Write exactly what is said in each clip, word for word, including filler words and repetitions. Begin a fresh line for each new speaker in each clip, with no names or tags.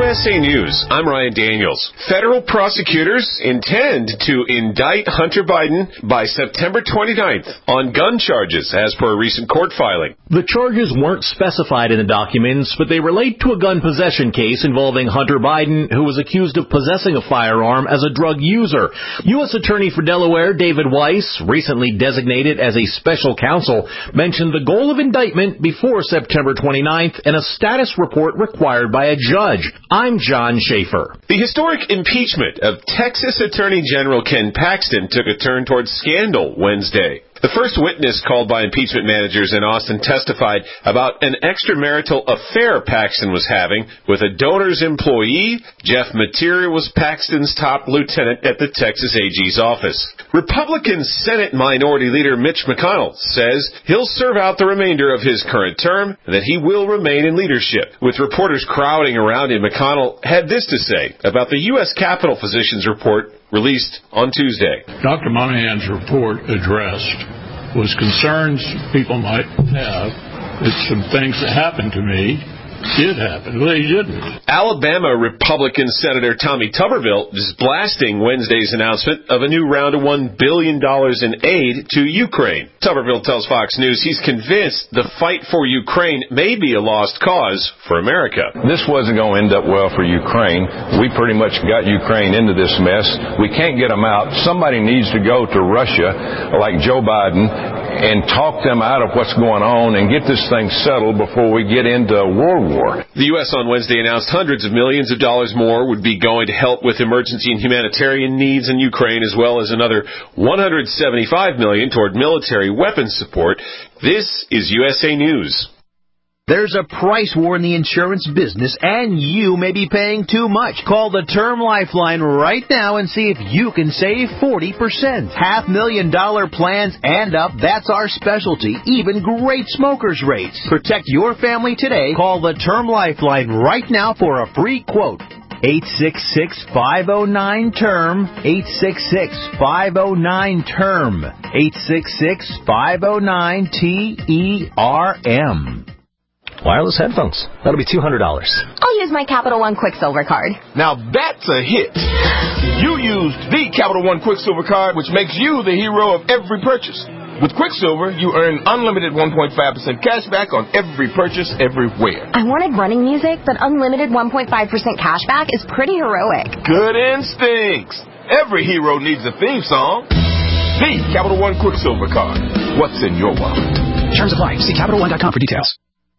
S A News, I'm Ryan Daniels. Federal prosecutors intend to indict Hunter Biden by September twenty-ninth on gun charges, as per a recent court filing.
The charges weren't specified in the documents, but they relate to a gun possession case involving Hunter Biden, who was accused of possessing a firearm as a drug user. U S Attorney for Delaware David Weiss, recently designated as a special counsel, mentioned the goal of indictment before September twenty-ninth and a status report required by a judge. I'm John Schaefer.
The historic impeachment of Texas Attorney General Ken Paxton took a turn towards scandal Wednesday. The first witness called by impeachment managers in Austin testified about an extramarital affair Paxton was having with a donor's employee. Jeff Materia was Paxton's top lieutenant at the Texas A G's office. Republican Senate Minority Leader Mitch McConnell says he'll serve out the remainder of his current term and that he will remain in leadership. With reporters crowding around him, McConnell had this to say about the U S Capitol Physicians Report released on Tuesday.
Doctor Monahan's report addressed was concerns people might have that some things that happened to me did happen. They didn't.
Alabama Republican Senator Tommy Tuberville is blasting Wednesday's announcement of a new round of one billion dollars in aid to Ukraine. Tuberville tells Fox News he's convinced the fight for Ukraine may be a lost cause for America.
This wasn't going to end up well for Ukraine. We pretty much got Ukraine into this mess. We can't get them out. Somebody needs to go to Russia, like Joe Biden, and talk them out of what's going on and get this thing settled before we get into World War.
The U S on Wednesday announced hundreds of millions of dollars more would be going to help with emergency and humanitarian needs in Ukraine, as well as another one hundred seventy-five million dollars toward military weapons support. This is U S A News.
There's a price war in the insurance business, and you may be paying too much. Call the Term Lifeline right now and see if you can save forty percent. Half million dollar plans and up, that's our specialty. Even great smokers rates. Protect your family today. Call the Term Lifeline right now for a free quote. eight six six, five oh nine, T E R M. eight six six, five oh nine, T E R M. eight six six, five oh nine, T E R M.
Wireless headphones. That'll be two hundred dollars.
I'll use my Capital One Quicksilver card.
Now that's a hit. You used the Capital One Quicksilver card, which makes you the hero of every purchase. With Quicksilver, you earn unlimited one point five percent cash back on every purchase everywhere.
I wanted running music, but unlimited one point five percent cash back is pretty heroic.
Good instincts. Every hero needs a theme song. The Capital One Quicksilver card. What's in your wallet?
Terms apply. See Capital One dot com for details.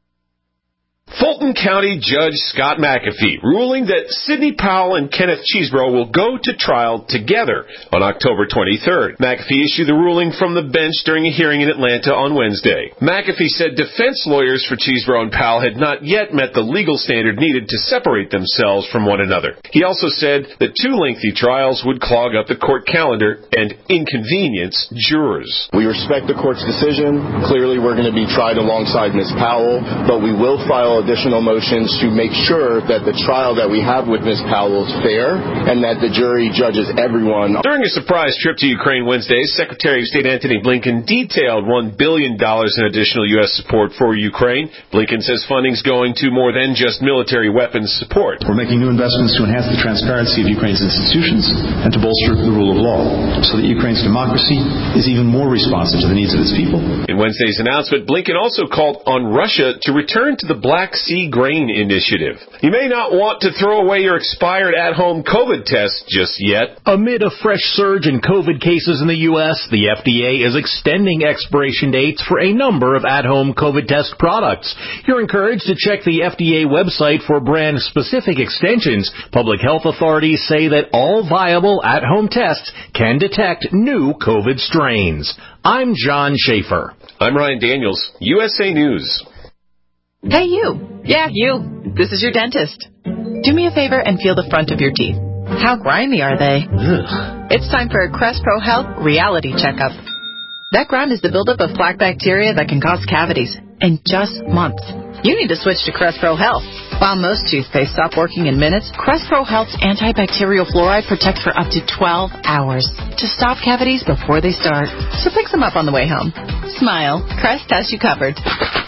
Fulton County Judge Scott McAfee ruling that Sidney Powell and Kenneth Chesebro will go to trial together on October twenty-third. McAfee issued the ruling from the bench during a hearing in Atlanta on Wednesday. McAfee said defense lawyers for Chesebro and Powell had not yet met the legal standard needed to separate themselves from one another. He also said that two lengthy trials would clog up the court calendar and inconvenience jurors.
We respect the court's decision. Clearly, we're going to be tried alongside Miz Powell, but we will file additional motions to make sure that the trial that we have with Miz Powell is fair and that the jury judges everyone.
During a surprise trip to Ukraine Wednesday, Secretary of State Antony Blinken detailed one billion dollars in additional U S support for Ukraine. Blinken says funding's going to more than just military weapons support.
We're making new investments to enhance the transparency of Ukraine's institutions and to bolster the rule of law so that Ukraine's democracy is even more responsive to the needs of its people.
In Wednesday's announcement, Blinken also called on Russia to return to the Black Sea Grain Initiative. You may not want to throw away your expired at-home COVID test just yet.
Amid a fresh surge in COVID cases in the U S, the F D A is extending expiration dates for a number of at-home COVID test products. You're encouraged to check the F D A website for brand-specific extensions. Public health authorities say that all viable at-home tests can detect new COVID strains. I'm John Schaefer.
I'm Ryan Daniels, U S A News.
Hey, you. Yeah, you. This is your dentist. Do me a favor and feel the front of your teeth. How grimy are they? Ugh. It's time for a Crest Pro Health reality checkup. That grime is the buildup of plaque bacteria that can cause cavities in just months. You need to switch to Crest Pro Health. While most toothpaste stop working in minutes, Crest Pro Health's antibacterial fluoride protects for up to twelve hours to stop cavities before they start. So pick some up on the way home. Smile. Crest has you covered.